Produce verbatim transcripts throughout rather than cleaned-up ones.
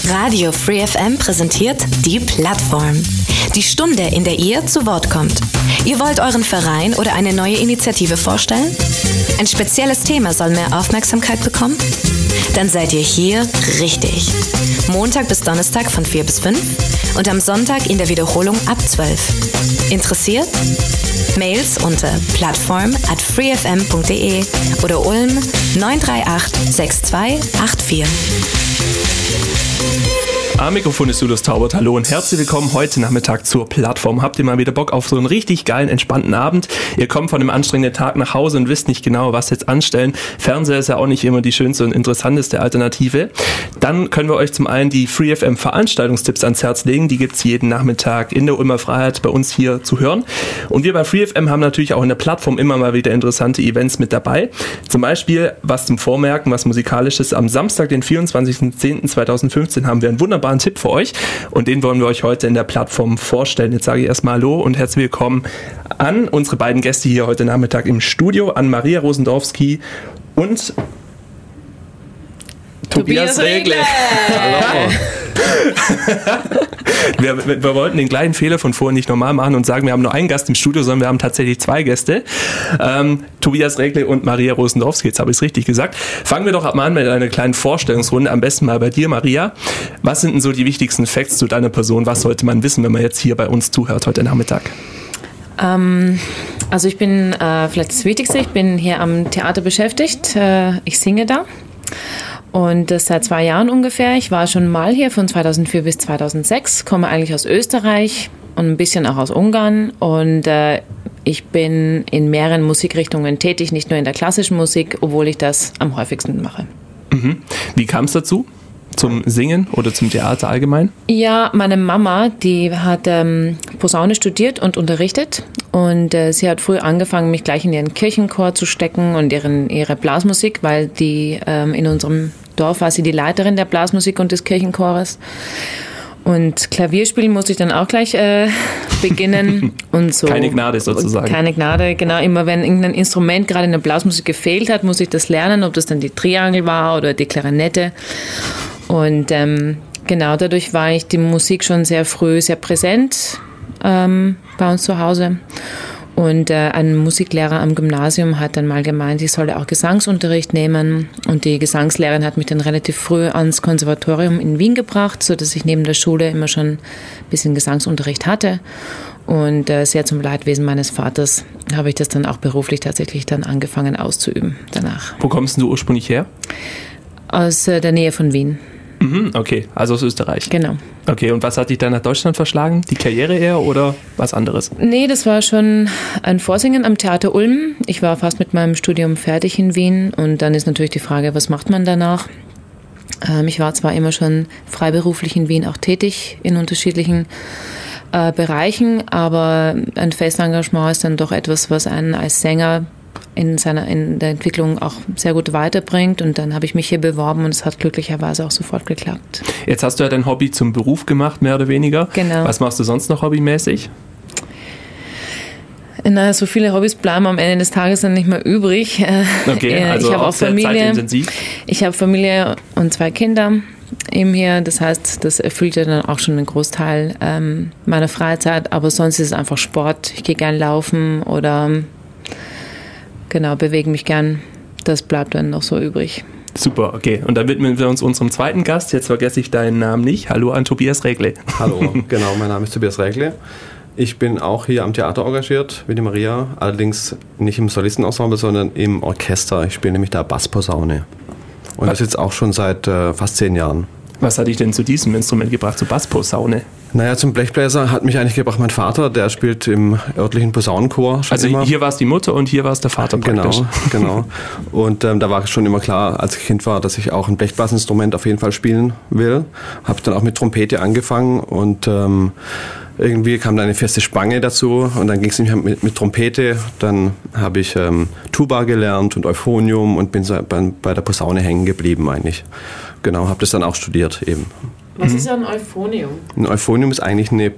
Radio Free F M präsentiert die Plattform. Die Stunde, in der ihr zu Wort kommt. Ihr wollt euren Verein oder eine neue Initiative vorstellen? Ein spezielles Thema soll mehr Aufmerksamkeit bekommen? Dann seid ihr hier richtig. Montag bis Donnerstag von vier bis fünf und am Sonntag in der Wiederholung ab zwölf. Interessiert? Mails unter plattform at freefm punkt de oder Ulm neun drei acht sechs zwei acht vier. Am Mikrofon ist Julius Taubert. Hallo und herzlich willkommen heute Nachmittag zur Plattform. Habt ihr mal wieder Bock auf so einen richtig geilen, entspannten Abend? Ihr kommt von einem anstrengenden Tag nach Hause und wisst nicht genau, was jetzt anstellen. Fernseher ist ja auch nicht immer die schönste und interessanteste Alternative. Dann können wir euch zum einen die Free F M Veranstaltungstipps ans Herz legen. Die gibt's jeden Nachmittag in der Ulmer Freiheit bei uns hier zu hören. Und wir bei Free F M haben natürlich auch in der Plattform immer mal wieder interessante Events mit dabei. Zum Beispiel, was zum Vormerken, was Musikalisches. Am Samstag, den vierundzwanzigsten zehnten zweitausendfünfzehn, haben wir einen wunderbaren einen Tipp für euch und den wollen wir euch heute in der Plattform vorstellen. Jetzt sage ich erstmal Hallo und herzlich willkommen an unsere beiden Gäste hier heute Nachmittag im Studio, an Maria Rosendorfski und Tobias, Tobias Regle. Hallo. wir, wir, wir wollten den gleichen Fehler von vorhin nicht normal machen und sagen, wir haben nur einen Gast im Studio, sondern wir haben tatsächlich zwei Gäste. Ähm, Tobias Regle und Maria Rosendorfski, jetzt habe ich es richtig gesagt. Fangen wir doch mal an mit einer kleinen Vorstellungsrunde. Am besten mal bei dir, Maria. Was sind denn so die wichtigsten Facts zu deiner Person? Was sollte man wissen, wenn man jetzt hier bei uns zuhört heute Nachmittag? Ähm, also ich bin, äh, vielleicht das Wichtigste, ich bin hier am Theater beschäftigt. Äh, ich singe da. Und das seit zwei Jahren ungefähr. Ich war schon mal hier von zweitausendvier bis zweitausendsechs, komme eigentlich aus Österreich und ein bisschen auch aus Ungarn. Und äh, ich bin in mehreren Musikrichtungen tätig, nicht nur in der klassischen Musik, obwohl ich das am häufigsten mache. Mhm. Wie kam es dazu? Zum Singen oder zum Theater allgemein? Ja, meine Mama, die hat ähm, Posaune studiert und unterrichtet. Und äh, sie hat früh angefangen, mich gleich in ihren Kirchenchor zu stecken und ihren, ihre Blasmusik, weil die ähm, in unserem Dorf war sie die Leiterin der Blasmusik und des Kirchenchores. Und Klavierspielen musste ich dann auch gleich äh, beginnen. Und so. Keine Gnade sozusagen. Keine Gnade, genau. Immer wenn irgendein Instrument gerade in der Blasmusik gefehlt hat, musste ich das lernen, ob das dann die Triangel war oder die Klarinette. Und ähm, genau, dadurch war ich die Musik schon sehr früh sehr präsent ähm, bei uns zu Hause. Und äh, ein Musiklehrer am Gymnasium hat dann mal gemeint, ich solle auch Gesangsunterricht nehmen. Und die Gesangslehrerin hat mich dann relativ früh ans Konservatorium in Wien gebracht, sodass ich neben der Schule immer schon ein bisschen Gesangsunterricht hatte. Und äh, sehr zum Leidwesen meines Vaters habe ich das dann auch beruflich tatsächlich dann angefangen auszuüben danach. Wo kommst du ursprünglich her? Aus äh, der Nähe von Wien. Mhm, okay, also aus Österreich. Genau. Okay, und was hat dich dann nach Deutschland verschlagen? Die Karriere eher oder was anderes? Nee, das war schon ein Vorsingen am Theater Ulm. Ich war fast mit meinem Studium fertig in Wien und dann ist natürlich die Frage, was macht man danach? Ähm, ich war zwar immer schon freiberuflich in Wien auch tätig in unterschiedlichen äh, Bereichen, aber ein Festengagement ist dann doch etwas, was einen als Sänger in seiner in der Entwicklung auch sehr gut weiterbringt. Und dann habe ich mich hier beworben und es hat glücklicherweise auch sofort geklappt. Jetzt hast du ja dein Hobby zum Beruf gemacht, mehr oder weniger. Genau. Was machst du sonst noch hobbymäßig? Na, so viele Hobbys bleiben am Ende des Tages dann nicht mehr übrig. Okay, also ich habe auch, auch sehr Familie. zeitintensiv. Ich habe Familie und zwei Kinder eben hier. Das heißt, das erfüllt ja dann auch schon einen Großteil ähm, meiner Freizeit. Aber sonst ist es einfach Sport. Ich gehe gern laufen oder genau, bewege mich gern. Das bleibt dann noch so übrig. Super, okay. Und dann widmen wir uns unserem zweiten Gast. Jetzt vergesse ich deinen Namen nicht. Hallo an Tobias Regle. Hallo, genau, mein Name ist Tobias Regle. Ich bin auch hier am Theater engagiert, wie die Maria. Allerdings nicht im Solistenensemble, sondern im Orchester. Ich spiele nämlich da Bassposaune. Und das jetzt auch schon seit äh, fast zehn Jahren. Was hat dich denn zu diesem Instrument gebracht, zur Bassposaune? Naja, zum Blechbläser hat mich eigentlich gebracht mein Vater, der spielt im örtlichen Posaunenchor schon also immer. Hier war es die Mutter und hier war es der Vater praktisch. Genau, genau. Und ähm, da war schon immer klar, als ich Kind war, dass ich auch ein Blechblasinstrument auf jeden Fall spielen will. Habe dann auch mit Trompete angefangen und ähm, irgendwie kam da eine feste Spange dazu und dann ging es nicht mehr mit, mit Trompete. Dann habe ich ähm, Tuba gelernt und Euphonium und bin so bei, bei der Posaune hängen geblieben eigentlich. Genau, habe das dann auch studiert eben. Was ist ein Euphonium? Ein Euphonium ist eigentlich eine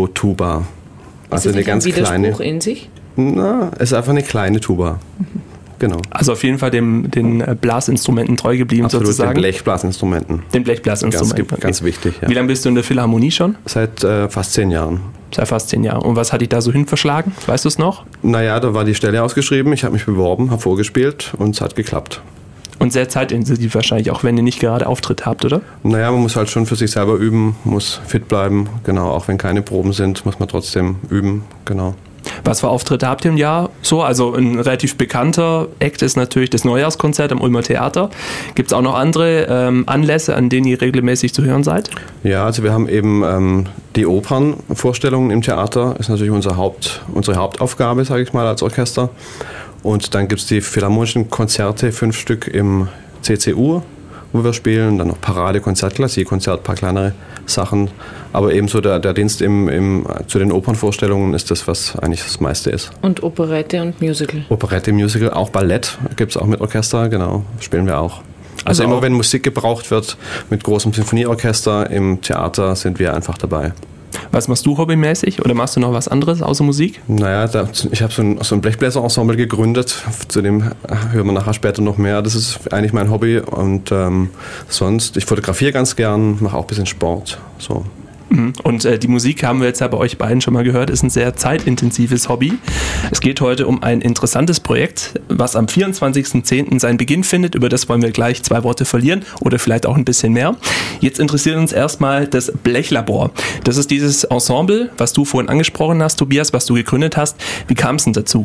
Piccolo-Tuba. Also ist das eine ganz ein Widerspruch kleine. In sich? Na, es ist einfach eine kleine Tuba. genau. Also auf jeden Fall dem, den Blasinstrumenten treu geblieben. Absolut, sozusagen. Den Blechblasinstrumenten. Den Blechblasinstrumenten. Ganz, ganz wichtig, ja. Wie lange bist du in der Philharmonie schon? Seit äh, fast zehn Jahren. Seit fast zehn Jahren. Und was hat dich da so hin verschlagen? Weißt du es noch? Naja, da war die Stelle ausgeschrieben, ich habe mich beworben, habe vorgespielt und es hat geklappt. Und sehr zeitintensiv wahrscheinlich, auch wenn ihr nicht gerade Auftritt habt, oder? Naja, man muss halt schon für sich selber üben, muss fit bleiben, genau. Auch wenn keine Proben sind, muss man trotzdem üben, genau. Was für Auftritte habt ihr im Jahr so? Also ein relativ bekannter Act ist natürlich das Neujahrskonzert am Ulmer Theater. Gibt es auch noch andere ähm, Anlässe, an denen ihr regelmäßig zu hören seid? Ja, also wir haben eben ähm, die Opernvorstellungen im Theater, ist natürlich unser Haupt, unsere Hauptaufgabe, sage ich mal, als Orchester. Und dann gibt es die philharmonischen Konzerte, fünf Stück im C C U, wo wir spielen. Dann noch Parade, Konzert, Klassikkonzert, ein paar kleinere Sachen. Aber ebenso der, der Dienst im, im, zu den Opernvorstellungen ist das, was eigentlich das meiste ist. Und Operette und Musical. Operette, Musical, auch Ballett gibt es auch mit Orchester, genau, spielen wir auch. Also, also immer wenn Musik gebraucht wird mit großem Sinfonieorchester im Theater, sind wir einfach dabei. Was machst du hobbymäßig oder machst du noch was anderes außer Musik? Naja, da, ich habe so ein, so ein Blechbläser-Ensemble gegründet, zu dem hören wir nachher später noch mehr. Das ist eigentlich mein Hobby und ähm, sonst, ich fotografiere ganz gern, mache auch ein bisschen Sport. So. Und äh, die Musik haben wir jetzt ja bei euch beiden schon mal gehört, ist ein sehr zeitintensives Hobby. Es geht heute um ein interessantes Projekt, was am vierundzwanzigsten zehnten seinen Beginn findet. Über das wollen wir gleich zwei Worte verlieren oder vielleicht auch ein bisschen mehr. Jetzt interessiert uns erstmal das Blechlabor. Das ist dieses Ensemble, was du vorhin angesprochen hast, Tobias, was du gegründet hast. Wie kam es denn dazu?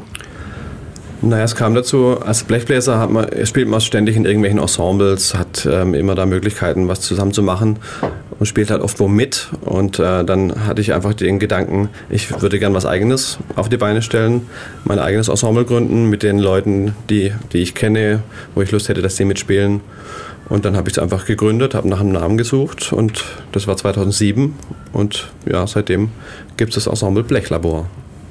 Naja, es kam dazu, als Blechbläser hat man, spielt man ständig in irgendwelchen Ensembles, hat ähm, immer da Möglichkeiten, was zusammen zu machen und spielt halt oft wo mit. Und äh, dann hatte ich einfach den Gedanken, ich würde gern was Eigenes auf die Beine stellen, mein eigenes Ensemble gründen mit den Leuten, die, die ich kenne, wo ich Lust hätte, dass die mitspielen. Und dann habe ich es einfach gegründet, habe nach einem Namen gesucht und das war zweitausendsieben und ja, seitdem gibt es das Ensemble Blechlabor.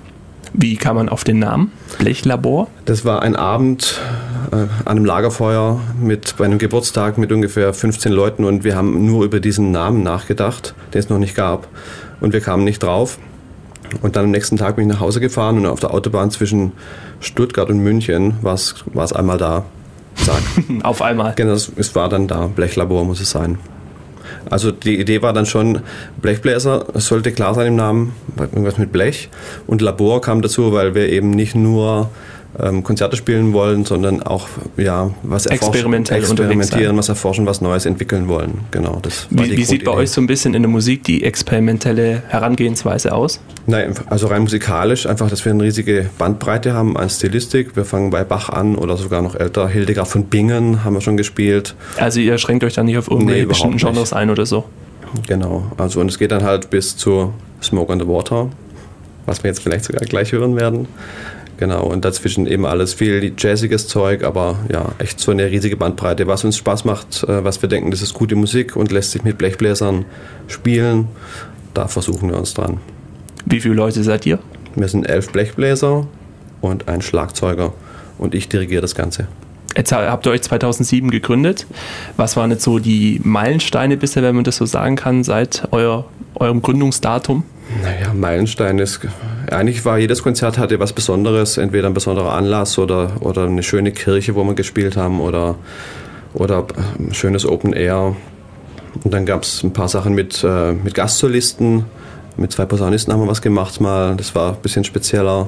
Wie kam man auf den Namen Blechlabor? Das war ein Abend äh, an einem Lagerfeuer mit, bei einem Geburtstag mit ungefähr fünfzehn Leuten und wir haben nur über diesen Namen nachgedacht, den es noch nicht gab und wir kamen nicht drauf. Und dann am nächsten Tag bin ich nach Hause gefahren und auf der Autobahn zwischen Stuttgart und München war es einmal da. Zack. Auf einmal? Genau, es war dann da. Blechlabor muss es sein. Also die Idee war dann schon, Blechbläser, es sollte klar sein im Namen, irgendwas mit Blech. Und Labor kam dazu, weil wir eben nicht nur ähm, Konzerte spielen wollen, sondern auch ja, was erforschen, experimentieren, was erforschen, was Neues entwickeln wollen. Genau, das war wie wie sieht bei euch so ein bisschen in der Musik die experimentelle Herangehensweise aus? Nein, also rein musikalisch, einfach, dass wir eine riesige Bandbreite haben an Stilistik. Wir fangen bei Bach an oder sogar noch älter. Hildegard von Bingen haben wir schon gespielt. Also ihr schränkt euch da nicht auf irgendwelche nee, bestimmten Genres ein oder so? Genau, also und es geht dann halt bis zu Smoke on the Water, was wir jetzt vielleicht sogar gleich hören werden. Genau, und dazwischen eben alles viel jazziges Zeug, aber ja, echt so eine riesige Bandbreite, was uns Spaß macht, was wir denken, das ist gute Musik und lässt sich mit Blechbläsern spielen. Da versuchen wir uns dran. Wie viele Leute seid ihr? Wir sind elf Blechbläser und ein Schlagzeuger und ich dirigiere das Ganze. Jetzt habt ihr euch zweitausendsieben gegründet. Was waren jetzt so die Meilensteine bisher, wenn man das so sagen kann, seit euer, eurem Gründungsdatum? Naja, Meilenstein ist, eigentlich war jedes Konzert hatte was Besonderes, entweder ein besonderer Anlass oder, oder eine schöne Kirche, wo wir gespielt haben oder, oder ein schönes Open Air. Und dann gab es ein paar Sachen mit, äh, mit Gastsolisten, mit zwei Posaunisten haben wir was gemacht mal, das war ein bisschen spezieller.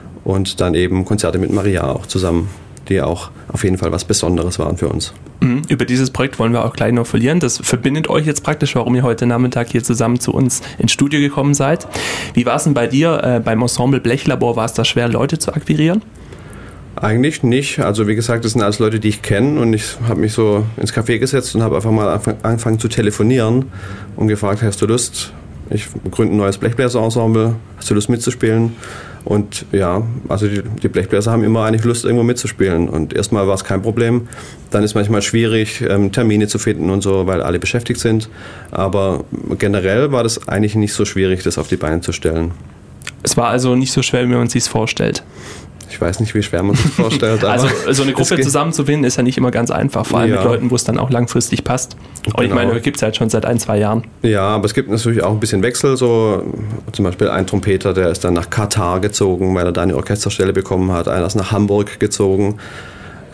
Und dann eben Konzerte mit Maria auch zusammen, die auch auf jeden Fall was Besonderes waren für uns. Mhm. Über dieses Projekt wollen wir auch gleich noch verlieren. Das verbindet euch jetzt praktisch, warum ihr heute Nachmittag hier zusammen zu uns ins Studio gekommen seid. Wie war es denn bei dir äh, beim Ensemble Blechlabor? War es da schwer, Leute zu akquirieren? Eigentlich nicht. Also wie gesagt, das sind alles Leute, die ich kenne und ich habe mich so ins Café gesetzt und habe einfach mal angefangen zu telefonieren und gefragt, hast du Lust? Ich gründe ein neues Blechbläser-Ensemble, hast du Lust mitzuspielen? Und ja, also die, die Blechbläser haben immer eigentlich Lust, irgendwo mitzuspielen. Und erstmal war es kein Problem. Dann ist es manchmal schwierig, ähm, Termine zu finden und so, weil alle beschäftigt sind. Aber generell war das eigentlich nicht so schwierig, das auf die Beine zu stellen. Es war also nicht so schwer, wie man sich es vorstellt. Ich weiß nicht, wie schwer man sich das vorstellt. Also so eine Gruppe zusammenzufinden ist ja nicht immer ganz einfach, vor allem ja. mit Leuten, wo es dann auch langfristig passt. Und genau. Ich meine, gibt es halt schon seit ein, zwei Jahren. Ja, aber es gibt natürlich auch ein bisschen Wechsel. So zum Beispiel ein Trompeter, der ist dann nach Katar gezogen, weil er da eine Orchesterstelle bekommen hat. Einer ist nach Hamburg gezogen.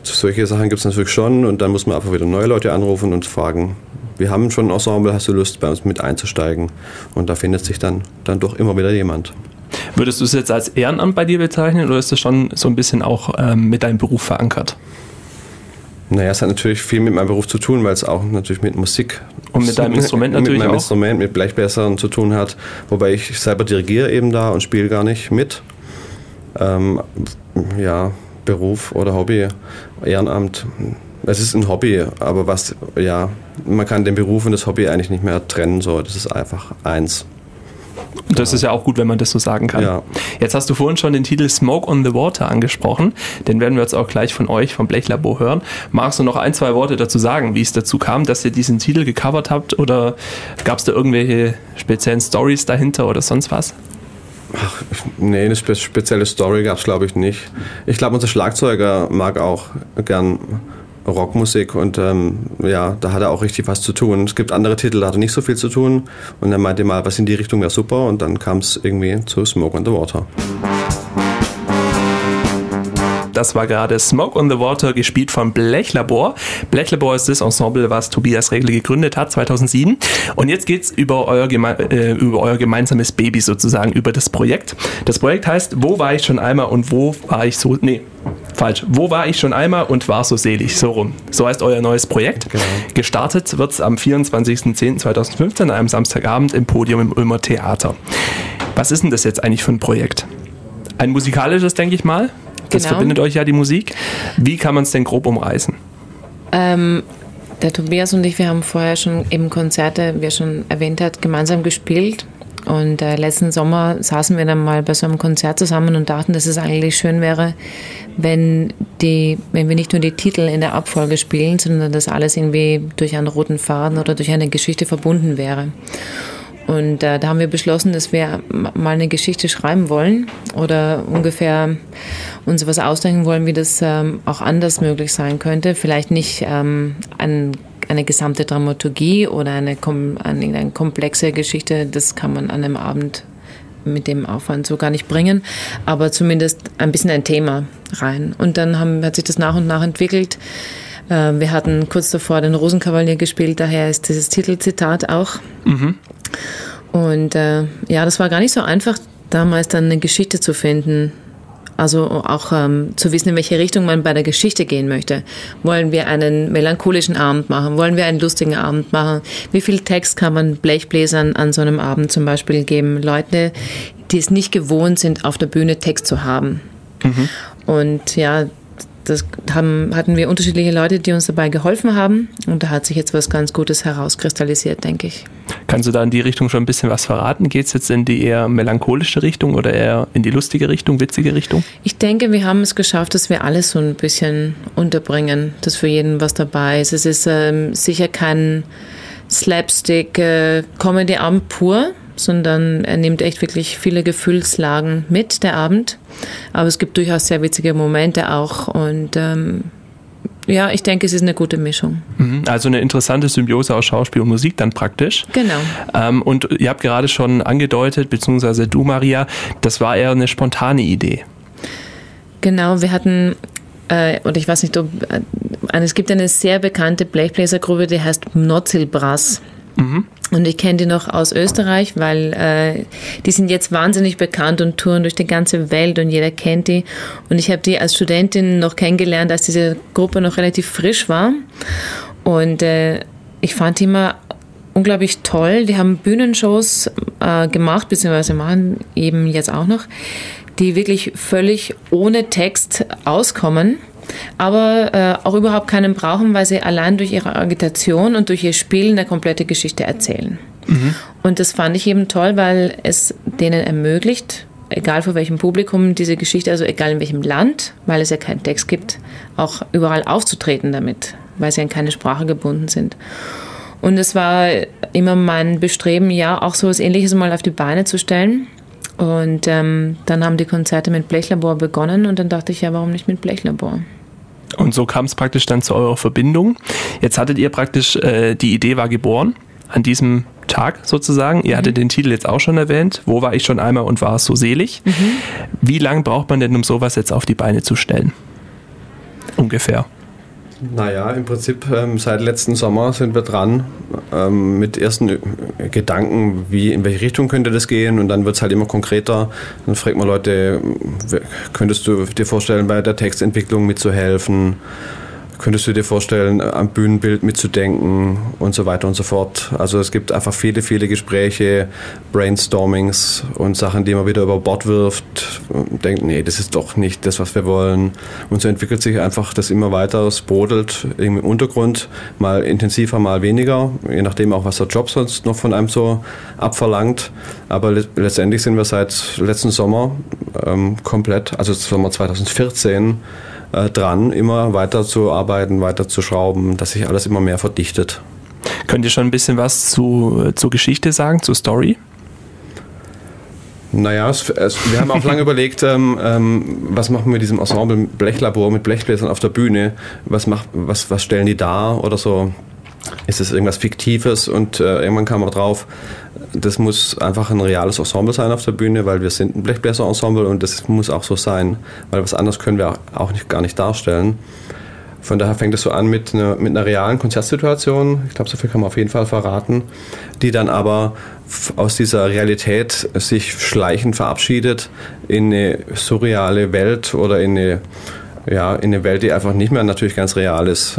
solche Sachen gibt es natürlich schon und dann muss man einfach wieder neue Leute anrufen und fragen, wir haben schon ein Ensemble, hast du Lust, bei uns mit einzusteigen? Und da findet sich dann, dann doch immer wieder jemand. Würdest du es jetzt als Ehrenamt bei dir bezeichnen oder ist das schon so ein bisschen auch ähm, mit deinem Beruf verankert? Naja, es hat natürlich viel mit meinem Beruf zu tun, weil es auch natürlich mit Musik und mit deinem Instrument natürlich mit meinem auch? Instrument, mit Blechbläsern zu tun hat, wobei ich selber dirigiere eben da und spiele gar nicht mit. Ähm, ja, Beruf oder Hobby, Ehrenamt, es ist ein Hobby, aber was, ja, man kann den Beruf und das Hobby eigentlich nicht mehr trennen, so, das ist einfach eins. Das ist ja auch gut, wenn man das so sagen kann. Ja. Jetzt hast du vorhin schon den Titel Smoke on the Water angesprochen. Den werden wir jetzt auch gleich von euch, vom Blechlabor, hören. Magst du noch ein, zwei Worte dazu sagen, wie es dazu kam, dass ihr diesen Titel gecovert habt? Oder gab es da irgendwelche speziellen Stories dahinter oder sonst was? Ach, nee, eine spe- spezielle Story gab es, glaube ich, nicht. Ich glaube, unser Schlagzeuger mag auch gern Rockmusik und ähm, ja, da hat er auch richtig was zu tun. Es gibt andere Titel, da hat er nicht so viel zu tun und er meinte mal, was in die Richtung wäre super und dann kam es irgendwie zu Smoke on the Water. Das war gerade Smoke on the Water, gespielt von Blechlabor. Blechlabor ist das Ensemble, was Tobias Regler gegründet hat, zweitausendsieben. Und jetzt geht's über euer, geme- äh, über euer gemeinsames Baby sozusagen, über das Projekt. Das Projekt heißt, wo war ich schon einmal und wo war ich so... Nee, falsch. Wo war ich schon einmal und war so selig? So rum. So heißt euer neues Projekt. Genau. Gestartet wird's am vierundzwanzigsten zehnten zweitausendfünfzehn, an einem Samstagabend im Podium im Ulmer Theater. Was ist denn das jetzt eigentlich für ein Projekt? Ein musikalisches, denke ich mal. Das Genau. verbindet euch ja die Musik. Wie kann man es denn grob umreißen? Ähm, der Tobias und ich, wir haben vorher schon eben Konzerte, wie er schon erwähnt hat, gemeinsam gespielt. Und äh, letzten Sommer saßen wir dann mal bei so einem Konzert zusammen und dachten, dass es eigentlich schön wäre, wenn, die, wenn wir nicht nur die Titel in der Abfolge spielen, sondern dass alles irgendwie durch einen roten Faden oder durch eine Geschichte verbunden wäre. Und äh, da haben wir beschlossen, dass wir mal eine Geschichte schreiben wollen oder ungefähr uns was ausdenken wollen, wie das ähm, auch anders möglich sein könnte. Vielleicht nicht ähm, ein, eine gesamte Dramaturgie oder eine, eine, eine komplexe Geschichte, das kann man an einem Abend mit dem Aufwand so gar nicht bringen, aber zumindest ein bisschen ein Thema rein. Und dann haben, hat sich das nach und nach entwickelt. Äh, wir hatten kurz davor den Rosenkavalier gespielt, daher ist dieses Titelzitat auch. Mhm. Und äh, ja, das war gar nicht so einfach, damals dann eine Geschichte zu finden. Also auch ähm, zu wissen, in welche Richtung man bei der Geschichte gehen möchte. Wollen wir einen melancholischen Abend machen? Wollen wir einen lustigen Abend machen? Wie viel Text kann man Blechbläsern an so einem Abend zum Beispiel geben? Leute, die es nicht gewohnt sind, auf der Bühne Text zu haben. Mhm. Und ja, das haben, hatten wir unterschiedliche Leute, die uns dabei geholfen haben. Und da hat sich jetzt was ganz Gutes herauskristallisiert, denke ich. Kannst du da in die Richtung schon ein bisschen was verraten? Geht es jetzt in die eher melancholische Richtung oder eher in die lustige Richtung, witzige Richtung? Ich denke, wir haben es geschafft, dass wir alles so ein bisschen unterbringen, dass für jeden was dabei ist. Es ist ähm, sicher kein Slapstick-Comedy-Abend äh, pur, sondern er nimmt echt wirklich viele Gefühlslagen mit, der Abend. Aber es gibt durchaus sehr witzige Momente auch und ähm, ja, ich denke, es ist eine gute Mischung. Also eine interessante Symbiose aus Schauspiel und Musik dann praktisch. Genau. Ähm, und ihr habt gerade schon angedeutet, beziehungsweise du, Maria, das war eher eine spontane Idee. Genau, wir hatten, äh, und ich weiß nicht, ob, äh, es gibt eine sehr bekannte Blechbläsergruppe, die heißt Mnozil-Brass. Mhm. Und ich kenne die noch aus Österreich, weil äh, die sind jetzt wahnsinnig bekannt und touren durch die ganze Welt und jeder kennt die. Und ich habe die als Studentin noch kennengelernt, als diese Gruppe noch relativ frisch war. Und äh, ich fand die immer unglaublich toll. Die haben Bühnenshows äh, gemacht, beziehungsweise machen eben jetzt auch noch, die wirklich völlig ohne Text auskommen. Aber äh, auch überhaupt keinen brauchen, weil sie allein durch ihre Agitation und durch ihr Spielen eine komplette Geschichte erzählen. Mhm. Und das fand ich eben toll, weil es denen ermöglicht, egal vor welchem Publikum diese Geschichte, also egal in welchem Land, weil es ja keinen Text gibt, auch überall aufzutreten damit, weil sie an keine Sprache gebunden sind. Und es war immer mein Bestreben, ja, auch so etwas Ähnliches mal auf die Beine zu stellen. Und ähm, dann haben die Konzerte mit Blechlabor begonnen und dann dachte ich, ja, warum nicht mit Blechlabor? Und so kam es praktisch dann zu eurer Verbindung. Jetzt hattet ihr praktisch, äh, die Idee war geboren, an diesem Tag sozusagen. Ihr mhm. hattet den Titel jetzt auch schon erwähnt. Wo war ich schon einmal und war es so selig? Mhm. Wie lange braucht man denn, um sowas jetzt auf die Beine zu stellen? Ungefähr. Naja, im Prinzip ähm, seit letzten Sommer sind wir dran ähm, mit ersten äh, Gedanken, wie, in welche Richtung könnte das gehen, und dann wird es halt immer konkreter. Dann fragt man Leute, könntest du dir vorstellen, bei der Textentwicklung mitzuhelfen? Könntest du dir vorstellen, am Bühnenbild mitzudenken und so weiter und so fort. Also es gibt einfach viele, viele Gespräche, Brainstormings und Sachen, die man wieder über Bord wirft und denkt, nee, das ist doch nicht das, was wir wollen. Und so entwickelt sich einfach das immer weiter, es brodelt im Untergrund, mal intensiver, mal weniger, je nachdem auch, was der Job sonst noch von einem so abverlangt. Aber letztendlich sind wir seit letzten Sommer ähm, komplett, also Sommer zwanzig vierzehn, dran, immer weiter zu arbeiten, weiter zu schrauben, dass sich alles immer mehr verdichtet. Könnt ihr schon ein bisschen was zu, zur Geschichte sagen, zur Story? Naja, es, es, wir haben auch lange überlegt, ähm, ähm, was machen wir mit diesem Ensemble Blechlabor mit Blechbläsern auf der Bühne, was, macht, was, was stellen die dar oder so. Ist es irgendwas Fiktives? Und äh, irgendwann kam man drauf, das muss einfach ein reales Ensemble sein auf der Bühne, weil wir sind ein Blechbläser-Ensemble und das muss auch so sein, weil was anderes können wir auch nicht, gar nicht darstellen. Von daher fängt es so an mit einer, mit einer realen Konzertsituation, ich glaube, so viel kann man auf jeden Fall verraten, die dann aber aus dieser Realität sich schleichend verabschiedet in eine surreale Welt oder in eine Ja, in eine Welt, die einfach nicht mehr natürlich ganz real ist.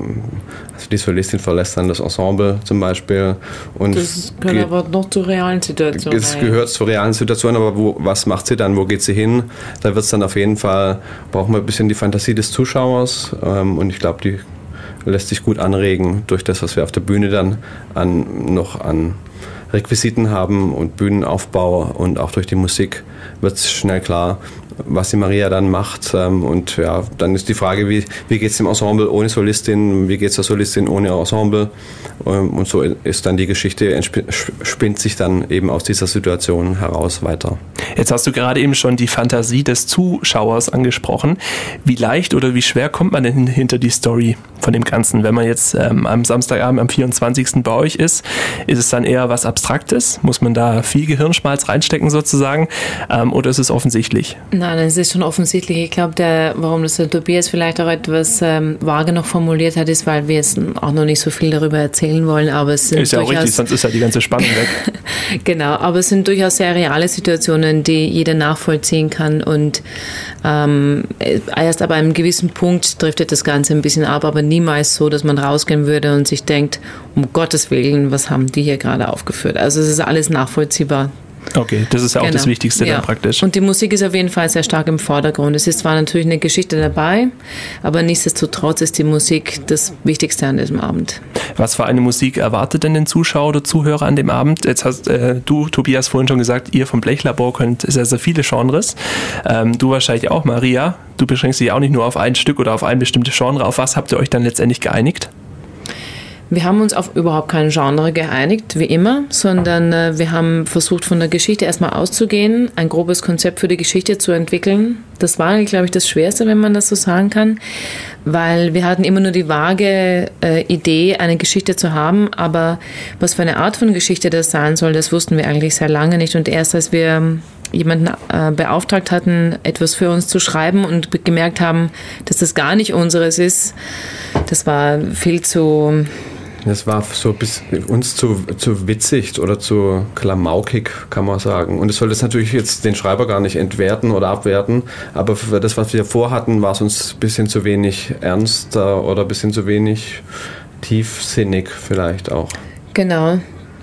Also die Solistin verlässt dann das Ensemble zum Beispiel. Und das gehört aber noch zur realen Situation. Es gehört zur realen Situation, aber wo, was macht sie dann? Wo geht sie hin? Da wird es dann auf jeden Fall, braucht man ein bisschen die Fantasie des Zuschauers. Und ich glaube, die lässt sich gut anregen durch das, was wir auf der Bühne dann an, noch an Requisiten haben und Bühnenaufbau, und auch durch die Musik wird es schnell klar, was die Maria dann macht. Und ja, dann ist die Frage, wie, wie geht es dem Ensemble ohne Solistin, wie geht es der Solistin ohne Ensemble? Und so ist dann die Geschichte, spinnt sich dann eben aus dieser Situation heraus weiter. Jetzt hast du gerade eben schon die Fantasie des Zuschauers angesprochen. Wie leicht oder wie schwer kommt man denn hinter die Story von dem Ganzen? Wenn man jetzt ähm, am Samstagabend, am vierundzwanzigsten bei euch ist, ist es dann eher was Abstraktes? Muss man da viel Gehirnschmalz reinstecken sozusagen? Ähm, oder ist es offensichtlich? Nein, es ist schon offensichtlich. Ich glaube, der, warum das der Tobias vielleicht auch etwas ähm, vage noch formuliert hat, ist, weil wir jetzt auch noch nicht so viel darüber erzählen wollen. Aber es sind ist ja auch richtig, sonst ist ja die ganze Spannung weg. Genau, aber es sind durchaus sehr reale Situationen, die jeder nachvollziehen kann, und ähm, erst ab einem gewissen Punkt driftet das Ganze ein bisschen ab, aber niemals so, dass man rausgehen würde und sich denkt, um Gottes Willen, was haben die hier gerade aufgeführt? Also es ist alles nachvollziehbar. Okay, das ist ja auch genau. Das Wichtigste ja. dann praktisch. Und die Musik ist auf jeden Fall sehr stark im Vordergrund. Es ist zwar natürlich eine Geschichte dabei, aber nichtsdestotrotz ist die Musik das Wichtigste an diesem Abend. Was für eine Musik erwartet denn den Zuschauer oder Zuhörer an dem Abend? Jetzt hast äh, du, Tobias, vorhin schon gesagt, ihr vom Blechlabor könnt sehr, sehr viele Genres. Ähm, du wahrscheinlich auch, Maria. Du beschränkst dich auch nicht nur auf ein Stück oder auf ein bestimmtes Genre. Auf was habt ihr euch dann letztendlich geeinigt? Wir haben uns auf überhaupt kein Genre geeinigt, wie immer, sondern äh, wir haben versucht, von der Geschichte erstmal auszugehen, ein grobes Konzept für die Geschichte zu entwickeln. Das war, glaube ich, das Schwerste, wenn man das so sagen kann, weil wir hatten immer nur die vage äh, Idee, eine Geschichte zu haben, aber was für eine Art von Geschichte das sein soll, das wussten wir eigentlich sehr lange nicht. Und erst als wir jemanden äh, beauftragt hatten, etwas für uns zu schreiben und gemerkt haben, dass das gar nicht unseres ist, das war viel zu... Das war so bis uns zu, zu witzig oder zu klamaukig, kann man sagen. Und es soll das natürlich jetzt den Schreiber gar nicht entwerten oder abwerten, aber für das, was wir vorhatten, war es uns ein bisschen zu wenig ernster oder ein bisschen zu wenig tiefsinnig vielleicht auch. Genau.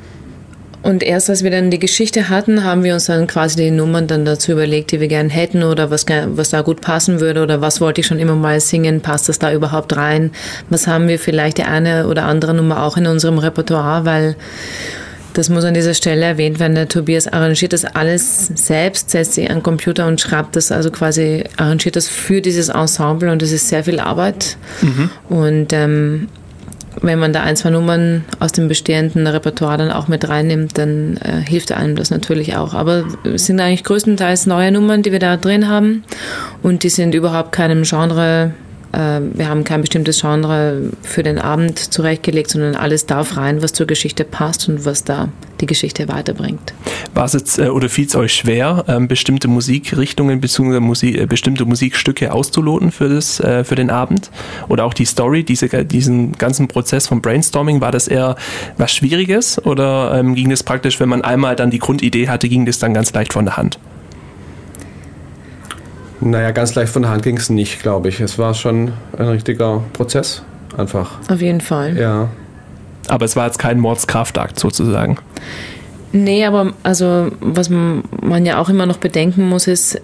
Und erst als wir dann die Geschichte hatten, haben wir uns dann quasi die Nummern dann dazu überlegt, die wir gerne hätten oder was, was da gut passen würde oder was wollte ich schon immer mal singen, passt das da überhaupt rein? Was haben wir vielleicht die eine oder andere Nummer auch in unserem Repertoire, weil das muss an dieser Stelle erwähnt werden, der Tobias arrangiert das alles selbst, setzt sich an den Computer und schreibt das, also quasi arrangiert das für dieses Ensemble und das ist sehr viel Arbeit. Mhm. Und ähm, wenn man da ein, zwei Nummern aus dem bestehenden Repertoire dann auch mit reinnimmt, dann äh, hilft einem das natürlich auch. Aber es sind eigentlich größtenteils neue Nummern, die wir da drin haben und die sind überhaupt keinem Genre äh, wir haben kein bestimmtes Genre für den Abend zurechtgelegt, sondern alles darf rein, was zur Geschichte passt und was da die Geschichte weiterbringt. War es jetzt äh, oder fiel es euch schwer, ähm, bestimmte Musikrichtungen bzw. Musik, äh, bestimmte Musikstücke auszuloten für, das, äh, für den Abend? Oder auch die Story, diese, diesen ganzen Prozess vom Brainstorming, war das eher was Schwieriges oder ähm, ging das praktisch, wenn man einmal dann die Grundidee hatte, ging das dann ganz leicht von der Hand? Naja, ganz leicht von der Hand ging es nicht, glaube ich. Es war schon ein richtiger Prozess, einfach. Auf jeden Fall. Ja. Aber es war jetzt kein Mordskraftakt sozusagen. Nee, aber also was man ja auch immer noch bedenken muss, ist,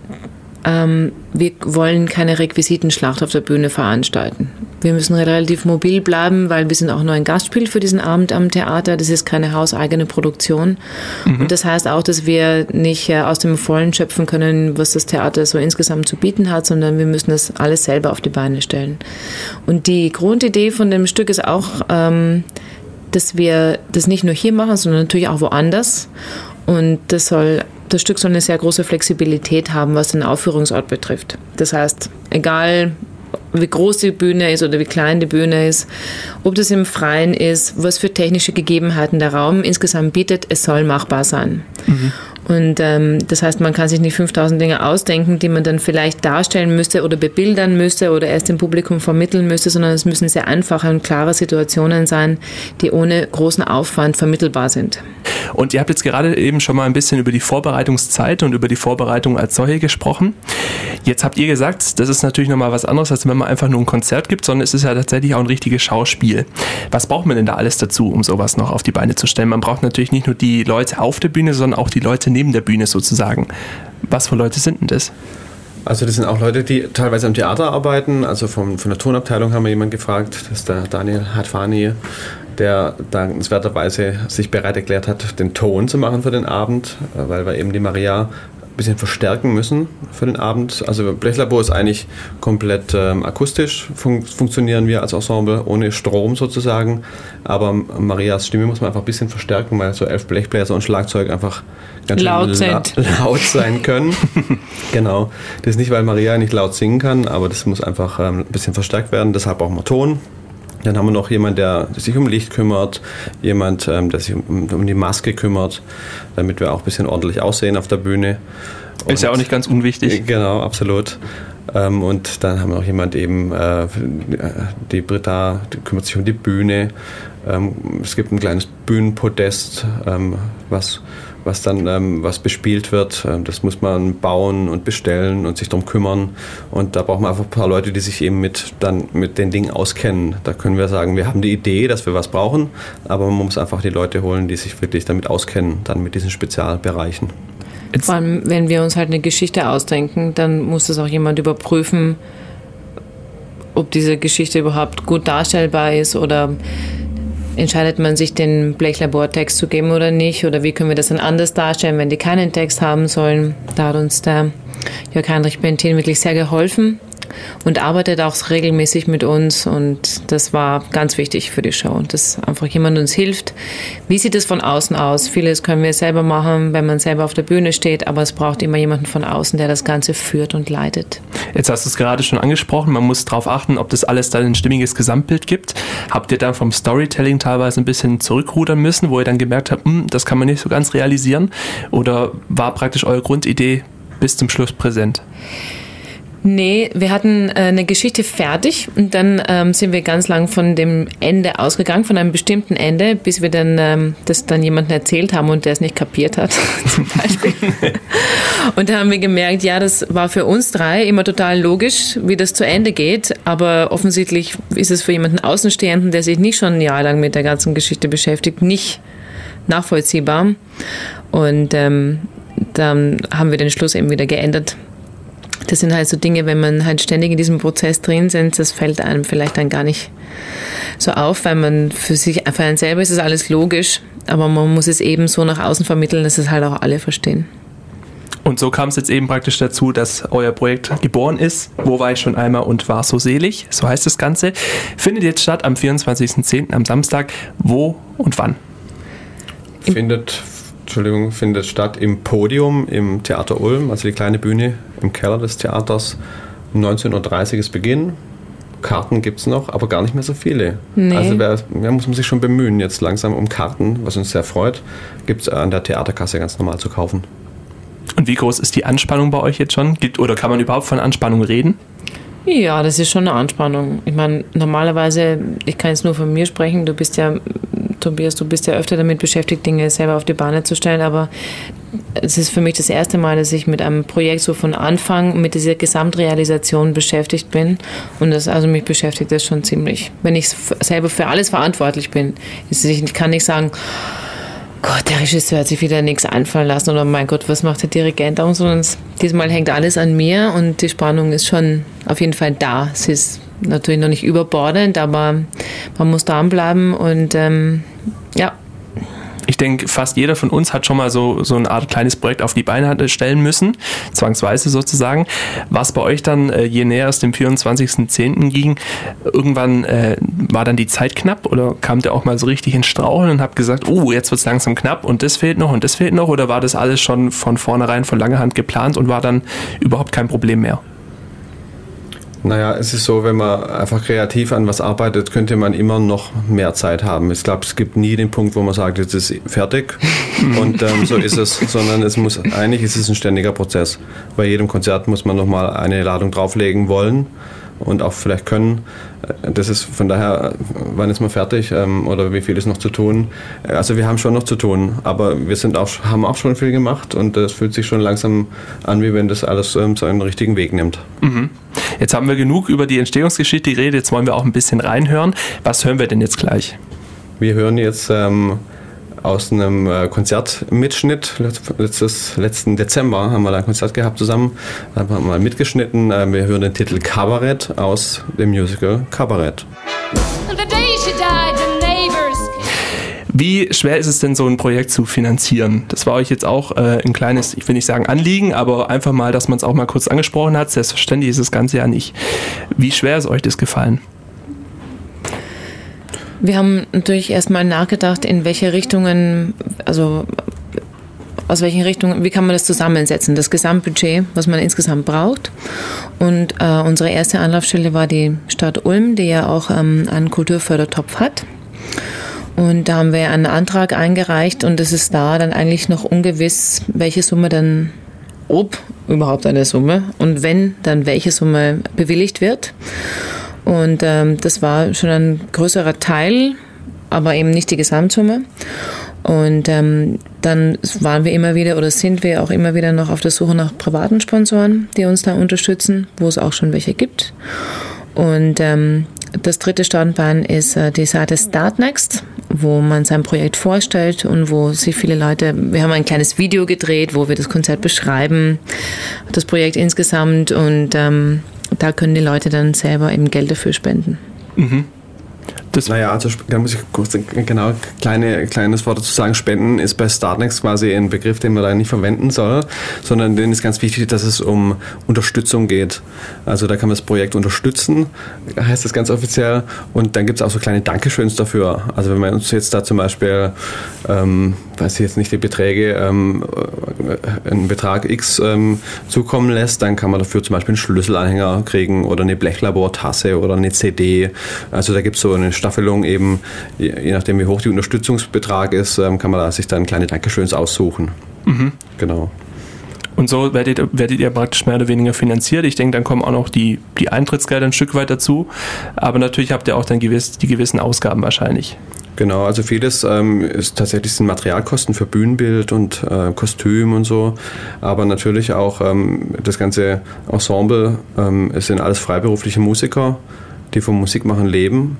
ähm, wir wollen keine Requisitenschlacht auf der Bühne veranstalten. Wir müssen relativ mobil bleiben, weil wir sind auch nur ein Gastspiel für diesen Abend am Theater. Das ist keine hauseigene Produktion. Mhm. Und das heißt auch, dass wir nicht äh, aus dem Vollen schöpfen können, was das Theater so insgesamt zu bieten hat, sondern wir müssen das alles selber auf die Beine stellen. Und die Grundidee von dem Stück ist auch, ähm, dass wir das nicht nur hier machen, sondern natürlich auch woanders. Und das soll, das Stück soll eine sehr große Flexibilität haben, was den Aufführungsort betrifft. Das heißt, egal wie groß die Bühne ist oder wie klein die Bühne ist, ob das im Freien ist, was für technische Gegebenheiten der Raum insgesamt bietet, es soll machbar sein. Mhm. Und ähm, das heißt, man kann sich nicht fünftausend Dinge ausdenken, die man dann vielleicht darstellen müsste oder bebildern müsste oder erst dem Publikum vermitteln müsste, sondern es müssen sehr einfache und klare Situationen sein, die ohne großen Aufwand vermittelbar sind. Und ihr habt jetzt gerade eben schon mal ein bisschen über die Vorbereitungszeit und über die Vorbereitung als solche gesprochen. Jetzt habt ihr gesagt, das ist natürlich nochmal was anderes, als wenn man einfach nur ein Konzert gibt, sondern es ist ja tatsächlich auch ein richtiges Schauspiel. Was braucht man denn da alles dazu, um sowas noch auf die Beine zu stellen? Man braucht natürlich nicht nur die Leute auf der Bühne, sondern auch die Leute neben der Bühne sozusagen. Was für Leute sind denn das? Also das sind auch Leute, die teilweise am Theater arbeiten. Also vom, von der Tonabteilung haben wir jemanden gefragt, das ist der Daniel Hadfani, der dankenswerterweise sich bereit erklärt hat, den Ton zu machen für den Abend, weil wir eben die Maria ein bisschen verstärken müssen für den Abend. Also Blechlabor ist eigentlich komplett ähm, akustisch, fun- funktionieren wir als Ensemble, ohne Strom sozusagen. Aber Marias Stimme muss man einfach ein bisschen verstärken, weil so elf Blechbläser und Schlagzeug einfach ganz laut, schön la- laut sein können. Genau. Das ist nicht, weil Maria nicht laut singen kann, aber das muss einfach ähm, ein bisschen verstärkt werden. Deshalb brauchen wir Ton. Dann haben wir noch jemanden, der sich um Licht kümmert, jemand, ähm, der sich um, um die Maske kümmert, damit wir auch ein bisschen ordentlich aussehen auf der Bühne. Und ist ja auch nicht ganz unwichtig. Genau, absolut. Ähm, und dann haben wir noch jemand eben, äh, die Britta, die kümmert sich um die Bühne. Ähm, es gibt ein kleines Bühnenpodest, ähm, was was dann ähm, was bespielt wird. Ähm, das muss man bauen und bestellen und sich darum kümmern. Und da braucht man einfach ein paar Leute, die sich eben mit, dann mit den Dingen auskennen. Da können wir sagen, wir haben die Idee, dass wir was brauchen, aber man muss einfach die Leute holen, die sich wirklich damit auskennen, dann mit diesen Spezialbereichen. Jetzt. Vor allem, wenn wir uns halt eine Geschichte ausdenken, dann muss das auch jemand überprüfen, ob diese Geschichte überhaupt gut darstellbar ist oder entscheidet man sich, den Blechlabor-Text zu geben oder nicht? Oder wie können wir das dann anders darstellen, wenn die keinen Text haben sollen? Da hat uns der Jörg Heinrich Bentin wirklich sehr geholfen und arbeitet auch regelmäßig mit uns. Und das war ganz wichtig für die Show, dass einfach jemand uns hilft. Wie sieht es von außen aus? Vieles können wir selber machen, wenn man selber auf der Bühne steht, aber es braucht immer jemanden von außen, der das Ganze führt und leitet. Jetzt hast du es gerade schon angesprochen, man muss darauf achten, ob das alles dann ein stimmiges Gesamtbild gibt. Habt ihr dann vom Storytelling teilweise ein bisschen zurückrudern müssen, wo ihr dann gemerkt habt, das kann man nicht so ganz realisieren? Oder war praktisch eure Grundidee bis zum Schluss präsent? Nee, wir hatten äh, eine Geschichte fertig und dann ähm, sind wir ganz lang von dem Ende ausgegangen, von einem bestimmten Ende, bis wir dann ähm, das dann jemandem erzählt haben und der es nicht kapiert hat, zum Beispiel. Und da haben wir gemerkt, ja, das war für uns drei immer total logisch, wie das zu Ende geht, aber offensichtlich ist es für jemanden Außenstehenden, der sich nicht schon jahrelang mit der ganzen Geschichte beschäftigt, nicht nachvollziehbar. Und ähm, dann haben wir den Schluss eben wieder geändert. Das sind halt so Dinge, wenn man halt ständig in diesem Prozess drin sind, das fällt einem vielleicht dann gar nicht so auf, weil man für sich, für einen selber ist das alles logisch, aber man muss es eben so nach außen vermitteln, dass es halt auch alle verstehen. Und so kam es jetzt eben praktisch dazu, dass euer Projekt geboren ist. Wo war ich schon einmal und war so selig? So heißt das Ganze. Findet jetzt statt am vierundzwanzigsten zehnten am Samstag. Wo und wann? Findet Entschuldigung, findet statt im Podium im Theater Ulm, also die kleine Bühne im Keller des Theaters. Um neunzehn Uhr dreißig ist Beginn Karten gibt es noch, aber gar nicht mehr so viele. Nee. Also wer, wer muss man sich schon bemühen, jetzt langsam um Karten, was uns sehr freut, gibt es an der Theaterkasse ganz normal zu kaufen. Und wie groß ist die Anspannung bei euch jetzt schon? Gibt, oder kann man überhaupt von Anspannung reden? Ja, das ist schon eine Anspannung. Ich meine, normalerweise, ich kann jetzt nur von mir sprechen, du bist ja, Tobias, du bist ja öfter damit beschäftigt, Dinge selber auf die Beine zu stellen, aber es ist für mich das erste Mal, dass ich mit einem Projekt so von Anfang mit dieser Gesamtrealisation beschäftigt bin und das, also mich beschäftigt das schon ziemlich. Wenn ich selber für alles verantwortlich bin, ich kann nicht sagen, Gott, der Regisseur hat sich wieder nichts einfallen lassen oder mein Gott, was macht der Dirigent aus? Sondern diesmal hängt alles an mir und die Spannung ist schon auf jeden Fall da. Es ist natürlich noch nicht überbordend, aber man muss dranbleiben und ähm, ja. Ich denke, fast jeder von uns hat schon mal so, so eine Art kleines Projekt auf die Beine stellen müssen, zwangsweise sozusagen. Was bei euch dann, äh, je näher es dem vierundzwanzigsten zehnten ging, irgendwann äh, war dann die Zeit knapp oder kamt ihr auch mal so richtig ins Straucheln und habt gesagt, oh, jetzt wird es langsam knapp und das fehlt noch und das fehlt noch, oder war das alles schon von vornherein von langer Hand geplant und war dann überhaupt kein Problem mehr? Naja, es ist so, wenn man einfach kreativ an was arbeitet, könnte man immer noch mehr Zeit haben. Ich glaube, es gibt nie den Punkt, wo man sagt, jetzt ist fertig und ähm, so ist es, sondern es muss, eigentlich ist es ein ständiger Prozess. Bei jedem Konzert muss man nochmal eine Ladung drauflegen wollen und auch vielleicht können. Das ist von daher, wann ist man fertig ähm, oder wie viel ist noch zu tun? Also wir haben schon noch zu tun, aber wir sind auch, haben auch schon viel gemacht und es fühlt sich schon langsam an, wie wenn das alles ähm, so einen richtigen Weg nimmt. Mhm. Jetzt haben wir genug über die Entstehungsgeschichte geredet, jetzt wollen wir auch ein bisschen reinhören. Was hören wir denn jetzt gleich? Wir hören jetzt ähm, aus einem äh, Konzertmitschnitt. Letztes, letzten Dezember haben wir da ein Konzert gehabt zusammen. Da haben wir mal mitgeschnitten. Äh, wir hören den Titel Kabarett aus dem Musical Kabarett. Wie schwer ist es denn, so ein Projekt zu finanzieren? Das war euch jetzt auch äh, ein kleines, ich will nicht sagen Anliegen, aber einfach mal, dass man es auch mal kurz angesprochen hat. Selbstverständlich ist das Ganze ja nicht. Wie schwer ist euch das gefallen? Wir haben natürlich erstmal nachgedacht, in welche Richtungen, also aus welchen Richtungen, wie kann man das zusammensetzen, das Gesamtbudget, was man insgesamt braucht. Und äh, unsere erste Anlaufstelle war die Stadt Ulm, die ja auch ähm, einen Kulturfördertopf hat. Und da haben wir einen Antrag eingereicht und es ist da dann eigentlich noch ungewiss, welche Summe dann, ob überhaupt eine Summe und wenn, dann welche Summe bewilligt wird. Und ähm, das war schon ein größerer Teil, aber eben nicht die Gesamtsumme. Und ähm, dann waren wir immer wieder oder sind wir auch immer wieder noch auf der Suche nach privaten Sponsoren, die uns da unterstützen, wo es auch schon welche gibt. Und ähm, das dritte Standbein ist äh, die Seite Startnext, wo man sein Projekt vorstellt und wo sich viele Leute, wir haben ein kleines Video gedreht, wo wir das Konzert beschreiben, das Projekt insgesamt und ähm, da können die Leute dann selber eben Geld dafür spenden. Mhm. Das naja, also da muss ich kurz genau kleine, kleines Wort dazu sagen. Spenden ist bei Startnext quasi ein Begriff, den man da nicht verwenden soll, sondern denen ist ganz wichtig, dass es um Unterstützung geht. Also da kann man das Projekt unterstützen, heißt das ganz offiziell. Und dann gibt es auch so kleine Dankeschöns dafür. Also wenn man uns jetzt da zum Beispiel, ähm, weiß ich jetzt nicht die Beträge, ähm, einen Betrag X ähm, zukommen lässt, dann kann man dafür zum Beispiel einen Schlüsselanhänger kriegen oder eine Blechlabortasse oder eine C D. Also da gibt es so eine Staffelung eben, je, je nachdem wie hoch der Unterstützungsbetrag ist, ähm, kann man da sich dann kleine Dankeschöns aussuchen. Mhm. Genau. Und so werdet, werdet ihr praktisch mehr oder weniger finanziert. Ich denke, dann kommen auch noch die, die Eintrittsgelder ein Stück weit dazu. Aber natürlich habt ihr auch dann gewiss, die gewissen Ausgaben wahrscheinlich. Genau, also vieles ähm, ist tatsächlich sind Materialkosten für Bühnenbild und äh, Kostüm und so. Aber natürlich auch ähm, das ganze Ensemble, ähm, es sind alles freiberufliche Musiker, die vom Musikmachen leben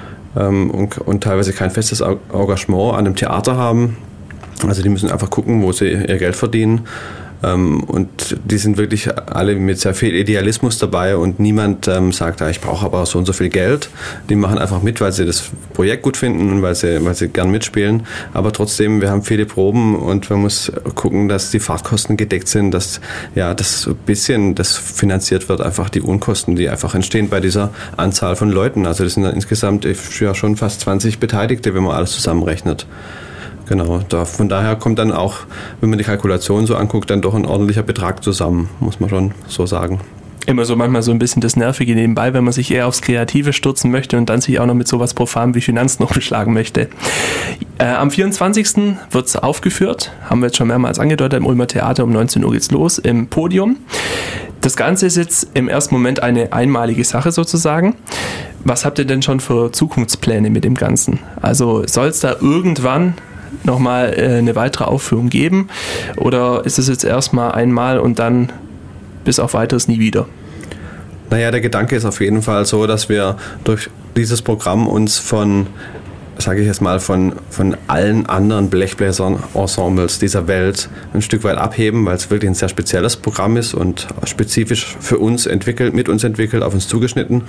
ähm, und, und teilweise kein festes Engagement an einem Theater haben. Also die müssen einfach gucken, wo sie ihr Geld verdienen. Ähm, und die sind wirklich alle mit sehr viel Idealismus dabei und niemand ähm, sagt, ah, ich brauche aber so und so viel Geld. Die machen einfach mit, weil sie das Projekt gut finden und weil sie, weil sie gern mitspielen. Aber trotzdem, wir haben viele Proben und man muss gucken, dass die Fahrtkosten gedeckt sind, dass ja das ein bisschen das finanziert wird, einfach die Unkosten, die einfach entstehen bei dieser Anzahl von Leuten. Also das sind dann insgesamt ja schon fast zwanzig Beteiligte, wenn man alles zusammenrechnet. Genau, da, von daher kommt dann auch, wenn man die Kalkulation so anguckt, dann doch ein ordentlicher Betrag zusammen, muss man schon so sagen. immer so manchmal so ein bisschen das Nervige nebenbei, wenn man sich eher aufs Kreative stürzen möchte und dann sich auch noch mit sowas profan wie Finanzen noch beschlagen möchte. Äh, am vierundzwanzigsten wird es aufgeführt, haben wir jetzt schon mehrmals angedeutet, im Ulmer Theater um neunzehn Uhr geht's los, im Podium. Das Ganze ist jetzt im ersten Moment eine einmalige Sache sozusagen. Was habt ihr denn schon für Zukunftspläne mit dem Ganzen? Also soll es da irgendwann nochmal äh, eine weitere Aufführung geben oder ist es jetzt erstmal einmal und dann bis auf weiteres nie wieder? Naja, der Gedanke ist auf jeden Fall so, dass wir durch dieses Programm uns von, sage ich jetzt mal, von, von allen anderen Blechbläser-Ensembles dieser Welt ein Stück weit abheben, weil es wirklich ein sehr spezielles Programm ist und spezifisch für uns entwickelt, mit uns entwickelt, auf uns zugeschnitten.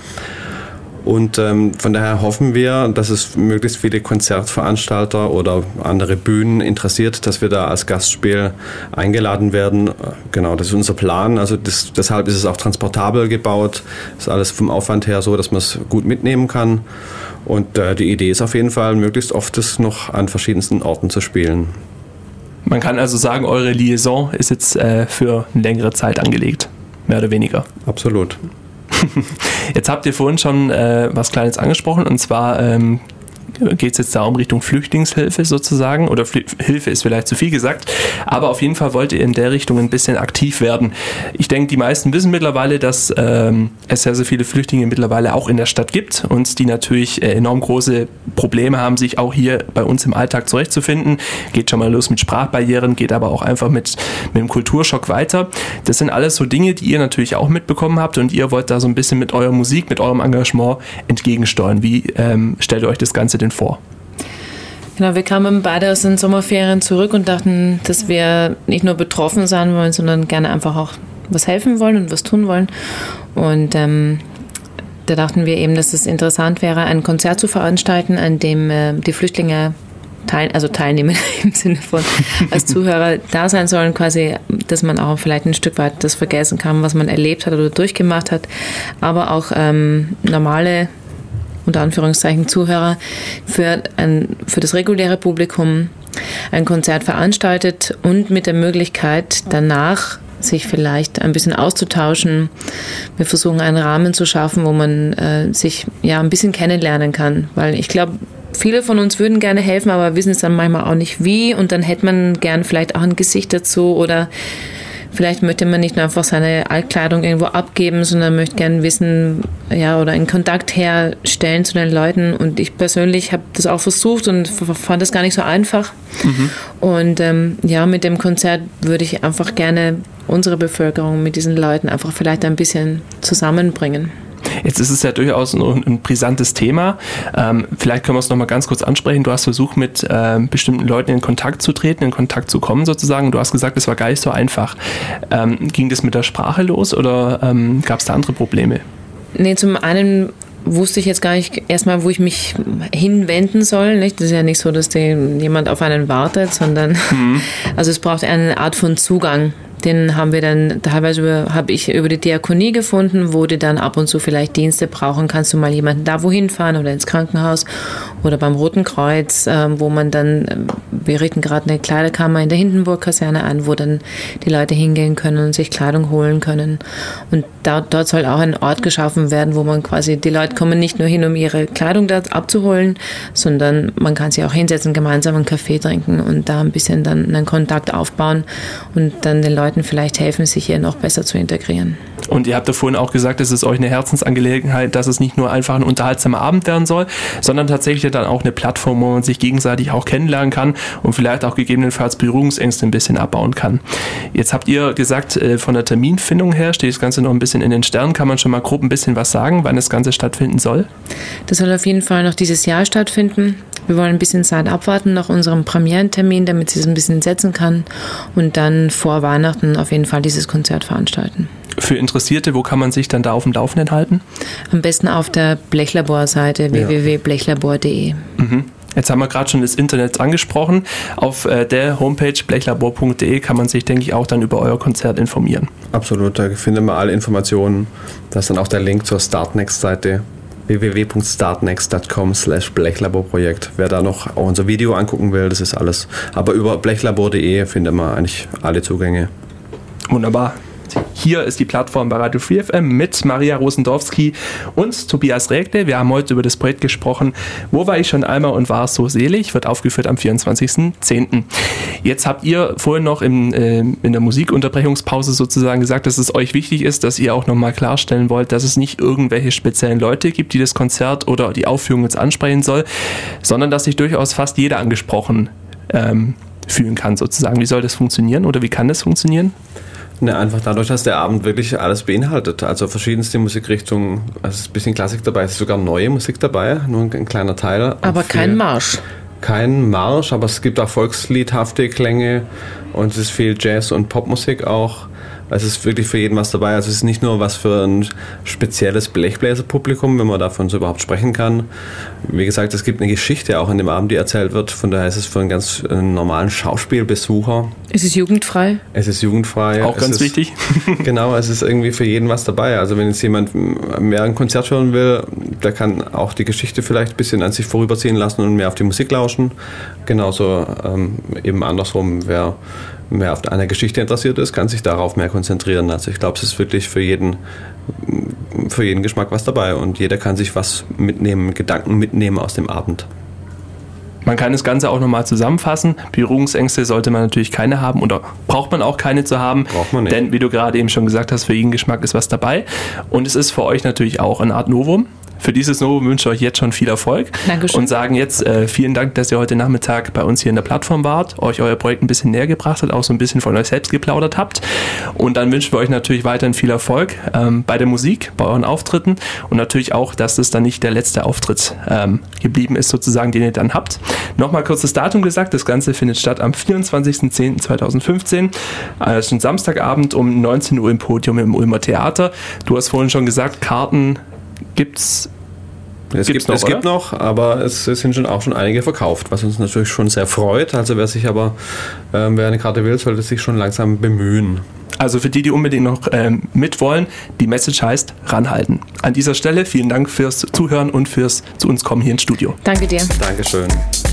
Und ähm, von daher hoffen wir, dass es möglichst viele Konzertveranstalter oder andere Bühnen interessiert, dass wir da als Gastspiel eingeladen werden. Genau, das ist unser Plan. Also das, deshalb ist es auch transportabel gebaut. Ist alles vom Aufwand her so, dass man es gut mitnehmen kann. Und äh, die Idee ist auf jeden Fall, möglichst oft es noch an verschiedensten Orten zu spielen. Man kann also sagen, eure Liaison ist jetzt äh, für eine längere Zeit angelegt, mehr oder weniger. Absolut. Jetzt habt ihr vorhin schon äh, was Kleines angesprochen und zwar ähm, geht es jetzt da um Richtung Flüchtlingshilfe sozusagen oder Fl- Hilfe ist vielleicht zu viel gesagt, aber auf jeden Fall wollt ihr in der Richtung ein bisschen aktiv werden. Ich denke, die meisten wissen mittlerweile, dass ähm, es sehr, sehr viele Flüchtlinge mittlerweile auch in der Stadt gibt und die natürlich äh, enorm große Probleme haben, sich auch hier bei uns im Alltag zurechtzufinden. Geht schon mal los mit Sprachbarrieren, geht aber auch einfach mit, mit dem Kulturschock weiter. Das sind alles so Dinge, die ihr natürlich auch mitbekommen habt und ihr wollt da so ein bisschen mit eurer Musik, mit eurem Engagement entgegensteuern. Wie ähm, stellt ihr euch das Ganze denn vor? Genau, wir kamen beide aus den Sommerferien zurück und dachten, dass wir nicht nur betroffen sein wollen, sondern gerne einfach auch was helfen wollen und was tun wollen. Und ähm, da dachten wir eben, dass es interessant wäre, ein Konzert zu veranstalten, an dem äh, die Flüchtlinge teil, also teilnehmen im Sinne von als Zuhörer da sein sollen, quasi, dass man auch vielleicht ein Stück weit das vergessen kann, was man erlebt hat oder durchgemacht hat, aber auch ähm, normale unter Anführungszeichen Zuhörer für, ein, für das reguläre Publikum ein Konzert veranstaltet und mit der Möglichkeit danach sich vielleicht ein bisschen auszutauschen. Wir versuchen einen Rahmen zu schaffen, wo man äh, sich ja ein bisschen kennenlernen kann, weil ich glaube, viele von uns würden gerne helfen, aber wissen es dann manchmal auch nicht wie und dann hätte man gern vielleicht auch ein Gesicht dazu oder vielleicht möchte man nicht nur einfach seine Altkleidung irgendwo abgeben, sondern möchte gerne wissen, ja, oder einen Kontakt herstellen zu den Leuten. Und ich persönlich habe das auch versucht und fand das gar nicht so einfach. Mhm. Und ähm, ja, mit dem Konzert würde ich einfach gerne unsere Bevölkerung mit diesen Leuten einfach vielleicht ein bisschen zusammenbringen. Jetzt ist es ja durchaus ein, ein brisantes Thema. Ähm, vielleicht können wir es nochmal ganz kurz ansprechen. Du hast versucht, mit ähm, bestimmten Leuten in Kontakt zu treten, in Kontakt zu kommen sozusagen. Du hast gesagt, es war gar nicht so einfach. Ähm, ging das mit der Sprache los oder ähm, gab es da andere Probleme? Nee, zum einen wusste ich jetzt gar nicht erstmal, wo ich mich hinwenden soll. Nicht? Das ist ja nicht so, dass jemand auf einen wartet, sondern mhm. also es braucht eine Art von Zugang. Den haben wir dann teilweise über, habe ich über die Diakonie gefunden, wo die dann ab und zu vielleicht Dienste brauchen. Kannst du mal jemanden da wohin fahren oder ins Krankenhaus oder beim Roten Kreuz, äh, wo man dann, wir richten gerade eine Kleiderkammer in der Hindenburg-Kaserne an, wo dann die Leute hingehen können und sich Kleidung holen können. Und da, dort soll auch ein Ort geschaffen werden, wo man quasi, die Leute kommen nicht nur hin, um ihre Kleidung dort abzuholen, sondern man kann sich auch hinsetzen, gemeinsam einen Kaffee trinken und da ein bisschen dann einen Kontakt aufbauen und dann den Leuten vielleicht helfen, sich hier noch besser zu integrieren. Und ihr habt ja vorhin auch gesagt, es ist euch eine Herzensangelegenheit, dass es nicht nur einfach ein unterhaltsamer Abend werden soll, sondern tatsächlich dann auch eine Plattform, wo man sich gegenseitig auch kennenlernen kann und vielleicht auch gegebenenfalls Berührungsängste ein bisschen abbauen kann. Jetzt habt ihr gesagt, von der Terminfindung her steht das Ganze noch ein bisschen in den Sternen. Kann man schon mal grob ein bisschen was sagen, wann das Ganze stattfinden soll? Das soll auf jeden Fall noch dieses Jahr stattfinden. Wir wollen ein bisschen Zeit abwarten nach unserem Premierentermin, damit sie es ein bisschen setzen kann und dann vor Weihnachten auf jeden Fall dieses Konzert veranstalten. Für Interessierte, wo kann man sich dann da auf dem Laufenden halten? Am besten auf der Blechlabor-Seite ja. w w w punkt blechlabor punkt d e. Mhm. Jetzt haben wir gerade schon das Internet angesprochen. Auf äh, der Homepage blechlabor punkt d e kann man sich, denke ich, auch dann über euer Konzert informieren. Absolut, da findet man alle Informationen. Da ist dann auch der Link zur Startnext-Seite. w w w punkt startnext punkt com slash Blechlabor-Projekt. Wer da noch auch unser Video angucken will, das ist alles. Aber über blechlabor punkt d e findet man eigentlich alle Zugänge. Wunderbar. Hier ist die Plattform bei Radio Free F M mit Maria Rosendorfsky und Tobias Rägle. Wir haben heute über das Projekt gesprochen, Wo war ich schon einmal und war so selig, wird aufgeführt am vierundzwanzigsten zehnten Jetzt habt ihr vorhin noch im, äh, in der Musikunterbrechungspause sozusagen gesagt, dass es euch wichtig ist, dass ihr auch nochmal klarstellen wollt, dass es nicht irgendwelche speziellen Leute gibt, die das Konzert oder die Aufführung jetzt ansprechen soll, sondern dass sich durchaus fast jeder angesprochen ähm, fühlen kann sozusagen. Wie soll das funktionieren oder wie kann das funktionieren? Ne, einfach dadurch, dass der Abend wirklich alles beinhaltet. Also verschiedenste Musikrichtungen. Es ist ein bisschen Klassik dabei, es ist sogar neue Musik dabei, nur ein, ein kleiner Teil. Aber kein Marsch. Kein Marsch, aber es gibt auch volksliedhafte Klänge und es ist viel Jazz- und Popmusik auch. Es ist wirklich für jeden was dabei. Also es ist nicht nur was für ein spezielles Blechbläserpublikum, wenn man davon so überhaupt sprechen kann. Wie gesagt, es gibt eine Geschichte auch in dem Abend, die erzählt wird. Von daher ist es für einen ganz normalen Schauspielbesucher. Es ist jugendfrei. Es ist jugendfrei. Auch es ganz ist, wichtig. Genau, es ist irgendwie für jeden was dabei. Also wenn jetzt jemand mehr ein Konzert hören will, der kann auch die Geschichte vielleicht ein bisschen an sich vorüberziehen lassen und mehr auf die Musik lauschen. Genauso ähm, eben andersrum, wer mehr auf einer Geschichte interessiert ist, kann sich darauf mehr konzentrieren. Also ich glaube, es ist wirklich für jeden, für jeden Geschmack was dabei und jeder kann sich was mitnehmen, Gedanken mitnehmen aus dem Abend. Man kann das Ganze auch nochmal zusammenfassen. Berührungsängste sollte man natürlich keine haben oder braucht man auch keine zu haben. Braucht man nicht. Denn wie du gerade eben schon gesagt hast, für jeden Geschmack ist was dabei. Und es ist für euch natürlich auch eine Art Novum. Für dieses Novum wünsche ich euch jetzt schon viel Erfolg. Dankeschön. Und sagen jetzt äh, vielen Dank, dass ihr heute Nachmittag bei uns hier in der Plattform wart, euch euer Projekt ein bisschen näher gebracht habt, auch so ein bisschen von euch selbst geplaudert habt. Und dann wünschen wir euch natürlich weiterhin viel Erfolg ähm, bei der Musik, bei euren Auftritten und natürlich auch, dass das dann nicht der letzte Auftritt ähm, geblieben ist, sozusagen, den ihr dann habt. Nochmal kurz das Datum gesagt, das Ganze findet statt am vierundzwanzigsten zehnten zweitausendfünfzehn. Es ist ein Samstagabend um neunzehn Uhr im Podium im Ulmer Theater. Du hast vorhin schon gesagt, Karten gibt's Es, gibt, noch, es gibt noch, aber es, es sind schon auch schon einige verkauft, was uns natürlich schon sehr freut. Also wer sich aber, ähm, wer eine Karte will, sollte sich schon langsam bemühen. Also für die, die unbedingt noch ähm, mitwollen, die Message heißt ranhalten. An dieser Stelle vielen Dank fürs Zuhören und fürs zu uns kommen hier ins Studio. Danke dir. Dankeschön.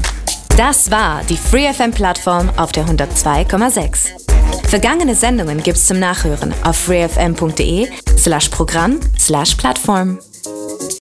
Das war die Free F M-Plattform auf der hundertzwei Komma sechs. Vergangene Sendungen gibt's zum Nachhören auf freefm punkt de slash Programm slash Plattform.